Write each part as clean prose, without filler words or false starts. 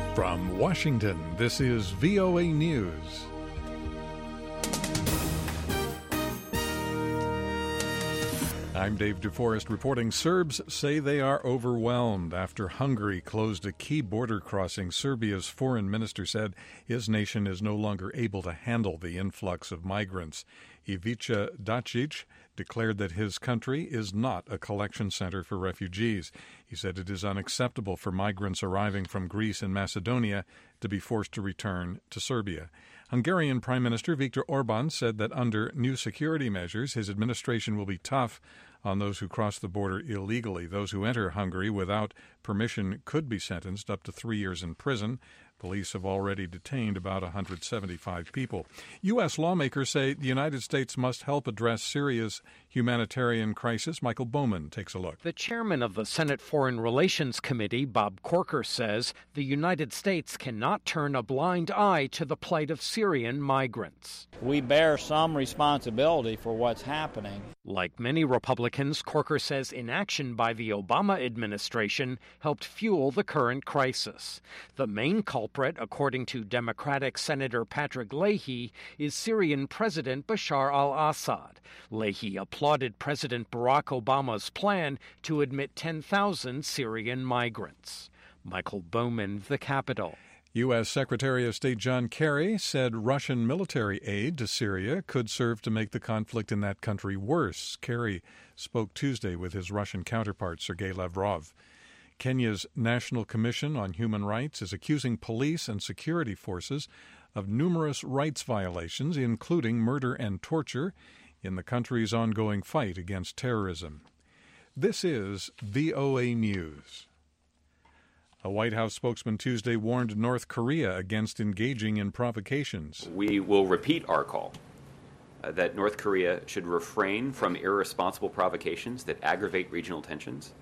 From Washington, this is VOA News. I'm Dave DeForest reporting. Serbs say they are overwhelmed after Hungary closed a key border crossing. Serbia's foreign minister said his nation is no longer able to handle the influx of migrants. Ivica Dacic declared that his country is not a collection center for refugees. He said it is unacceptable for migrants arriving from Greece and Macedonia to be forced to return to Serbia. Hungarian Prime Minister Viktor Orban said that under new security measures, his administration will be tough on those who cross the border illegally. Those who enter Hungary without permission could be sentenced up to 3 years in prison. Police have already detained about 175 people. U.S. lawmakers say the United States must help address Syria's humanitarian crisis. Michael Bowman takes a look. The chairman of the Senate Foreign Relations Committee, Bob Corker, says the United States cannot turn a blind eye to the plight of Syrian migrants. We bear some responsibility for what's happening. Like many Republicans, Corker says inaction by the Obama administration helped fuel the current crisis. The main culprit, according to Democratic Senator Patrick Leahy, is Syrian President Bashar al-Assad. Leahy applauded President Barack Obama's plan to admit 10,000 Syrian migrants. Michael Bowman, The Capitol. U.S. Secretary of State John Kerry said Russian military aid to Syria could serve to make the conflict in that country worse. Kerry spoke Tuesday with his Russian counterpart, Sergei Lavrov. Kenya's National Commission on Human Rights is accusing police and security forces of numerous rights violations, including murder and torture, in the country's ongoing fight against terrorism. This is VOA News. A White House spokesman Tuesday warned North Korea against engaging in provocations. We will repeat our call that North Korea should refrain from irresponsible provocations that aggravate regional tensions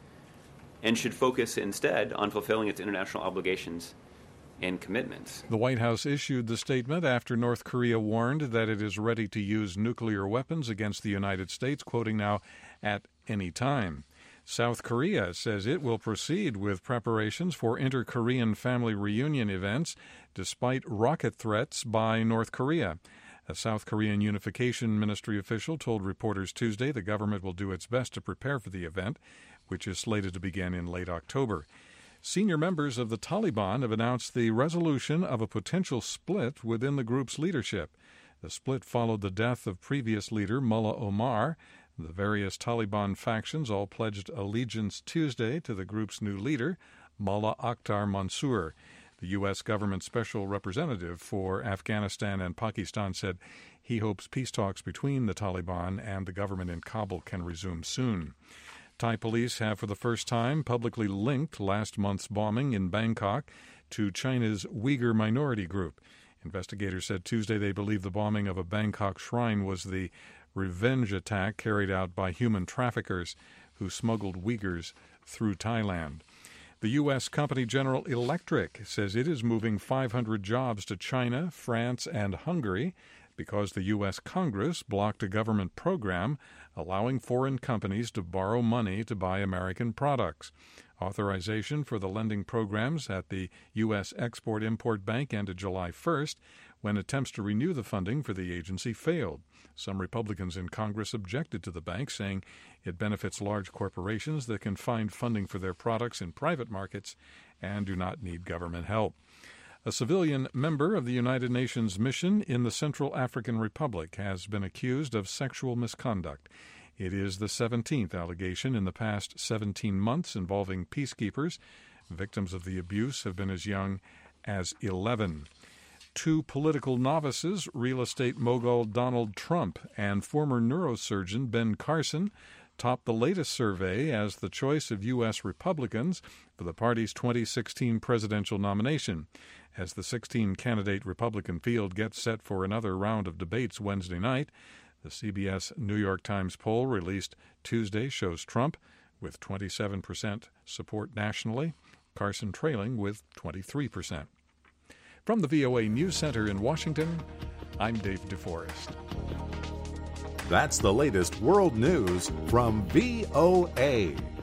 and should focus instead on fulfilling its international obligations and commitments. The White House issued the statement after North Korea warned that it is ready to use nuclear weapons against the United States, quoting now, at any time. South Korea says it will proceed with preparations for inter-Korean family reunion events despite rocket threats by North Korea. A South Korean Unification Ministry official told reporters Tuesday the government will do its best to prepare for the event, which is slated to begin in late October. Senior members of the Taliban have announced the resolution of a potential split within the group's leadership. The split followed the death of previous leader Mullah Omar. The various Taliban factions all pledged allegiance Tuesday to the group's new leader, Mullah Akhtar Mansour. The U.S. government special representative for Afghanistan and Pakistan said he hopes peace talks between the Taliban and the government in Kabul can resume soon. Thai police have for the first time publicly linked last month's bombing in Bangkok to China's Uyghur minority group. Investigators said Tuesday they believe the bombing of a Bangkok shrine was the revenge attack carried out by human traffickers who smuggled Uyghurs through Thailand. The U.S. company General Electric says it is moving 500 jobs to China, France, and Hungary because the U.S. Congress blocked a government program allowing foreign companies to borrow money to buy American products. Authorization for the lending programs at the U.S. Export-Import Bank ended July 1st when attempts to renew the funding for the agency failed. Some Republicans in Congress objected to the bank, saying it benefits large corporations that can find funding for their products in private markets and do not need government help. A civilian member of the United Nations mission in the Central African Republic has been accused of sexual misconduct. It is the 17th allegation in the past 17 months involving peacekeepers. Victims of the abuse have been as young as 11. Two political novices, real estate mogul Donald Trump and former neurosurgeon Ben Carson, topped the latest survey as the choice of U.S. Republicans for the party's 2016 presidential nomination. As the 16-candidate Republican field gets set for another round of debates Wednesday night, the CBS New York Times poll released Tuesday shows Trump with 27% support nationally, Carson trailing with 23%. From the VOA News Center in Washington, I'm Dave DeForest. That's the latest world news from VOA.